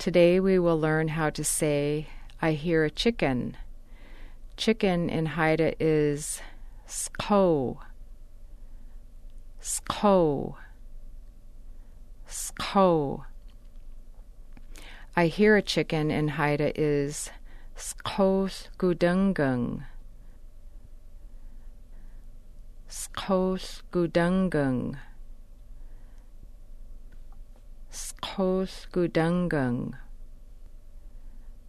Today we will learn how to say, I hear a chicken. Chicken in Haida is sko, sko, sko. I hear a chicken in Haida is skosgudungung, skosgudungung, skosgudungung.